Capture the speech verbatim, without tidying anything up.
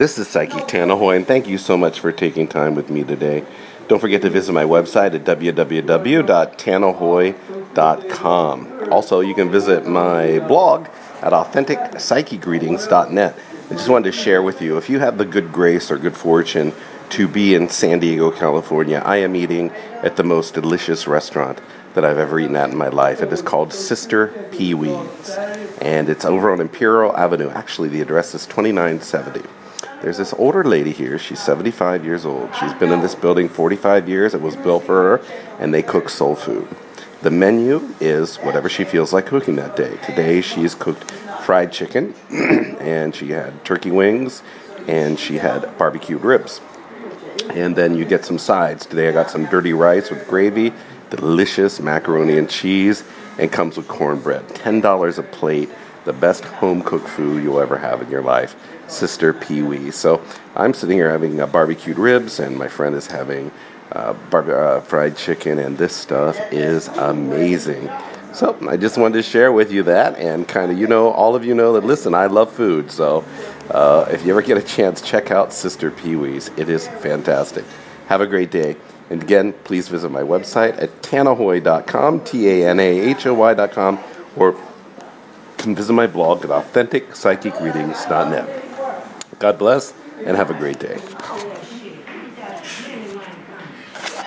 This is Psychic Tanahoy, and thank you so much for taking time with me today. Don't forget to visit my website at w w w dot tanahoy dot com. Also, you can visit my blog at authentic psychic readings dot net. I just wanted to share with you, if you have the good grace or good fortune to be in San Diego, California, I am eating at the most delicious restaurant that I've ever eaten at in my life. It is called Sister Pee Wee's, and it's over on Imperial Avenue. Actually, the address is twenty-nine seventy. There's this older lady here. She's seventy-five years old. She's been in this building forty-five years. It was built for her, and they cook soul food. The menu is whatever she feels like cooking that day. Today, she's cooked fried chicken, and she had turkey wings, and she had barbecued ribs. And then you get some sides. Today, I got some dirty rice with gravy, delicious macaroni and cheese, and comes with cornbread. ten dollars a plate. The best home-cooked food you'll ever have in your life. Sister Pee Wee. So I'm sitting here having uh, barbecued ribs, and my friend is having uh, bar- uh, fried chicken, and this stuff is amazing. So I just wanted to share with you that, and kind of, you know, all of you know that, listen, I love food. So uh, if you ever get a chance, check out Sister Pee Wee's. It is fantastic. Have a great day. And again, please visit my website at tanahoy dot com, T A N A H O Y dot com, or can visit my blog at authentic psychic readings dot net. God bless, and have a great day.